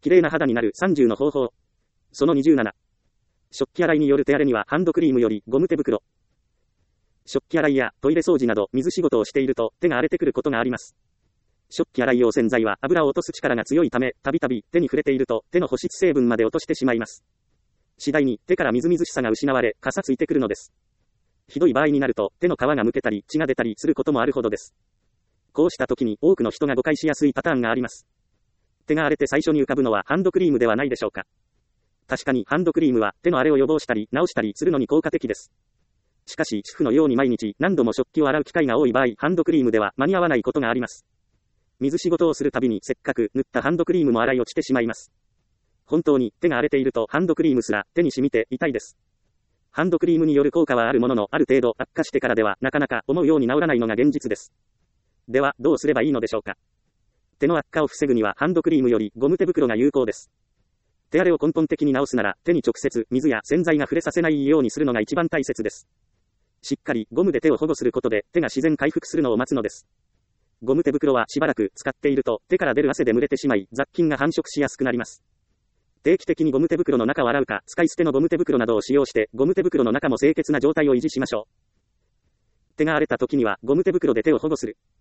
綺麗な肌になる30の方法。その27。食器洗いによる手荒れにはハンドクリームよりゴム手袋。食器洗いやトイレ掃除など水仕事をしていると手が荒れてくることがあります。食器洗い用洗剤は油を落とす力が強いため、たびたび手に触れていると手の保湿成分まで落としてしまいます。次第に手からみずみずしさが失われ、かさついてくるのです。ひどい場合になると手の皮がむけたり血が出たりすることもあるほどです。こうした時に多くの人が誤解しやすいパターンがあります。手が荒れて最初に浮かぶのはハンドクリームではないでしょうか。確かにハンドクリームは手の荒れを予防したり治したりするのに効果的です。しかし主婦のように毎日何度も食器を洗う機会が多い場合、ハンドクリームでは間に合わないことがあります。水仕事をするたびにせっかく塗ったハンドクリームも洗い落ちてしまいます。本当に手が荒れているとハンドクリームすら手に染みて痛いです。ハンドクリームによる効果はあるものの、ある程度悪化してからではなかなか思うように治らないのが現実です。ではどうすればいいのでしょうか。手の悪化を防ぐにはハンドクリームよりゴム手袋が有効です。手荒れを根本的に治すなら手に直接水や洗剤が触れさせないようにするのが一番大切です。しっかりゴムで手を保護することで手が自然回復するのを待つのです。ゴム手袋はしばらく使っていると手から出る汗で蒸れてしまい雑菌が繁殖しやすくなります。定期的にゴム手袋の中を洗うか使い捨てのゴム手袋などを使用してゴム手袋の中も清潔な状態を維持しましょう。手が荒れた時にはゴム手袋で手を保護する。